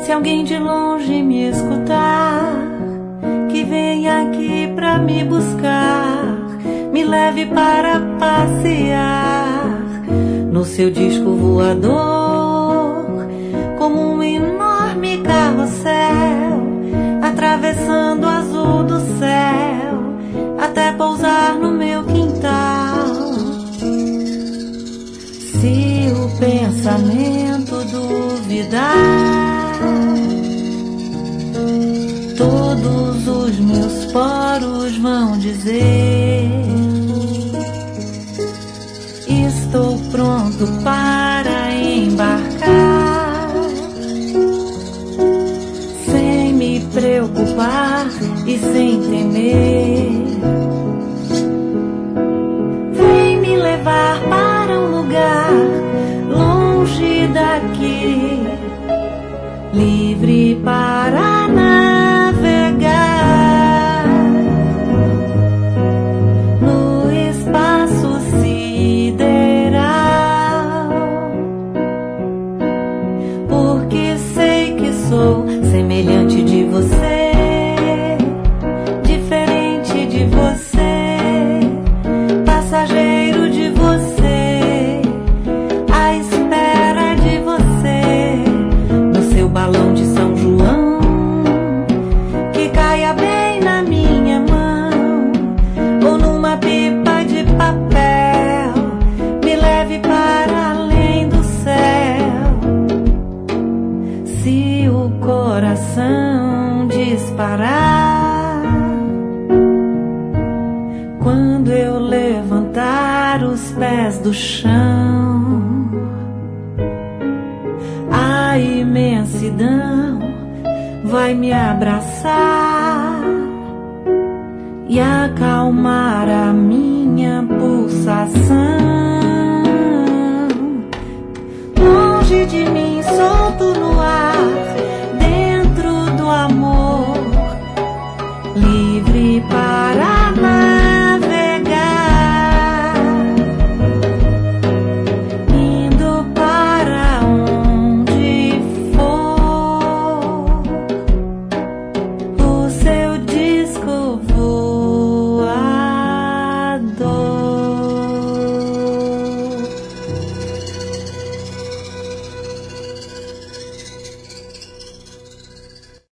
Se alguém de longe me escutar, que venha aqui pra me buscar, me leve para passear no seu disco voador, como um enorme carrossel, atravessando o azul do céu, até pousar no meu quintal. Se o pensamento duvidar, todos os meus poros vão dizer: estou pronto para embarcar, sem me preocupar e sem temer. Vem me levar para um lugar longe daqui, livre para navegar no espaço sideral, porque sei que sou semelhante de você, diferente de você, passageiro de você, à espera de você, no seu balão de São João, que caia bem na minha mão, ou numa pipa de papel, me leve para além do céu. Se o coração disparar, quando eu levantar os pés do chão, a imensidão vai me abraçar e acalmar a minha pulsação. Longe de mim, solto no